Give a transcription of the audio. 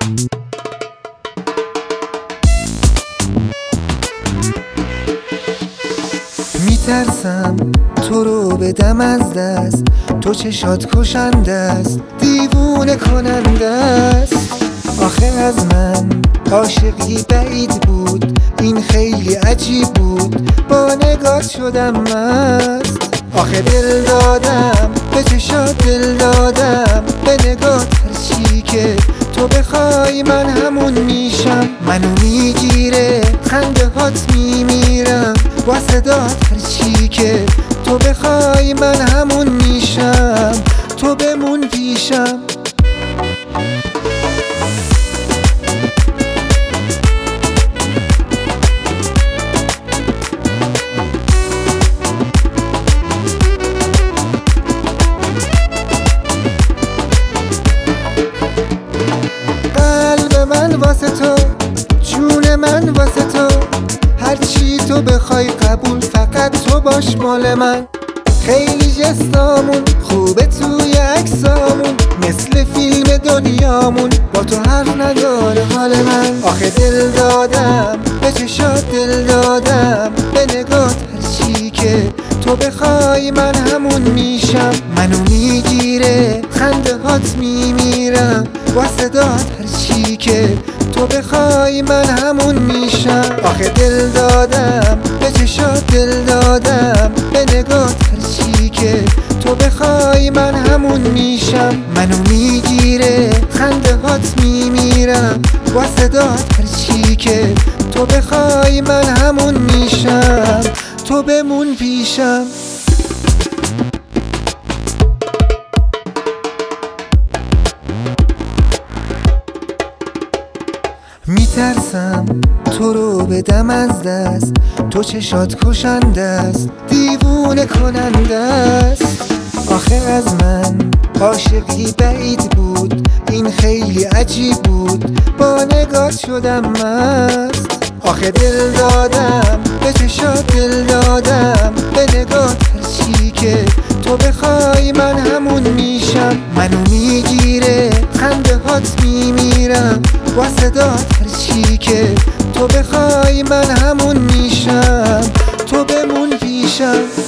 میترسم تو رو بدم از دست، تو چشات کشنده است، دیوونه کننده است. آخه از من عاشقی بعید بود، این خیلی عجیب بود، با نگات شدم مست. آخه دل دادم به چشات، دل دادم به نگات، هرچی که تو بخوای من همون میشم. منو میگیره خنده هات، میمیرم با صدات، هرچی که تو بخوای من همون میشم. تو بمون پیشم. واسه تو جون من، واسه تو هرچی تو بخوای قبول، فقط تو باش مال من. خیلی جستامون خوبه توی عکسامون، مثل فیلم دنیامون، با تو حرف نداره حال من. آخه دل دادم به چشات، دل دادم به نگات، هرچی که تو بخوای من همون میشم. منو میگیره خنده هات، میمیرم با صدات، هرچی که تو بخوای من همون میشم. آخه دل دادم به چشات، دل دادم به نگات، هرچی که تو بخوای من همون میشم. منو میگیره خنده هات، میمیرم با صدات، هرچی که تو بخوای من همون میشم. تو بمون پیشم. میترسم تو رو بدم از دست، تو چشات کشنده است، دیوونه کننده است. آخه از من عاشقی بعید بود، این خیلی عجیب بود، با نگات شدم مست. آخه دل دادم به چشات، دل دادم به نگات، هرچی که تو بخوای من همون میشم. منو میگیره خنده هات، میمیرم با صدات، هرچی که تو بخوای من همون میشم. تو بمون پیشم.